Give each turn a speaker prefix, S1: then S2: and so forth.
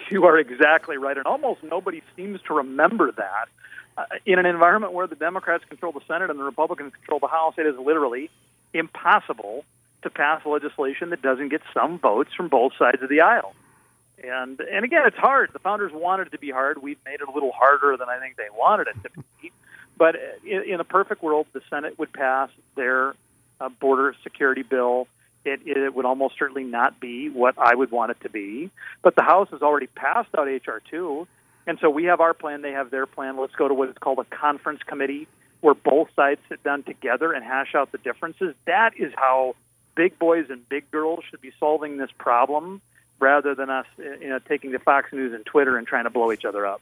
S1: You are exactly right, and almost nobody seems to remember that. In an environment where the Democrats control the Senate and the Republicans control the House, it is literally impossible to pass legislation that doesn't get some votes from both sides of the aisle. And again, it's hard. The founders wanted it to be hard. We've made it a little harder than I think they wanted it to be. But in a perfect world, the Senate would pass their border security bill. It would almost certainly not be what I would want it to be. But the House has already passed out H.R. 2, and so we have our plan, they have their plan. Let's go to what is called a conference committee, where both sides sit down together and hash out the differences. That is how big boys and big girls should be solving this problem, rather than us taking to Fox News and Twitter and trying to blow each other up.